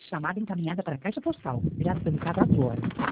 Chamada encaminhada para a caixa postal. Já foi 4 horas.